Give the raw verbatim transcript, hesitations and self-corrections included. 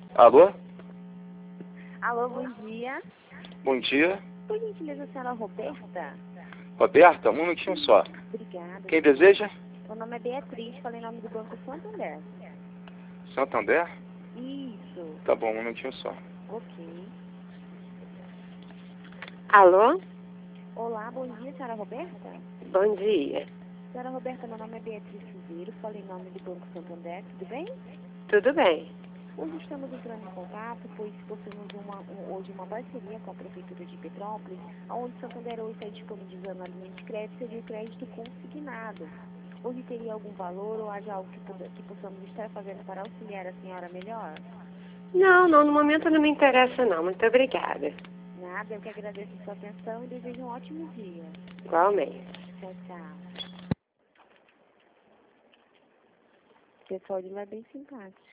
Alô? Alô, bom dia. Bom dia. Por gentileza, a senhora Roberta? Roberta, um minutinho só. Obrigada. Quem deseja? Meu nome é Beatriz, falei em nome do Banco Santander. Santander? Isso. Tá bom, um minutinho só. Ok. Alô? Olá, bom dia, senhora Roberta? Bom dia. Senhora Roberta, meu nome é Beatriz Silveiro, falei em nome do Banco Santander, tudo bem? Tudo bem? Hoje estamos entrando em contato, pois possuímos uma, um, hoje uma parceria com a Prefeitura de Petrópolis, onde o Santander hoje está disponibilizando a linha de crédito e o crédito consignado. Hoje teria algum valor ou haja algo que, puder, que possamos estar fazendo para auxiliar a senhora melhor? Não, não, no momento não me interessa não. Muito obrigada. Nada, eu que agradeço a sua atenção e desejo um ótimo dia. Igualmente. Tchau, tchau. O pessoal de lá é bem simpático.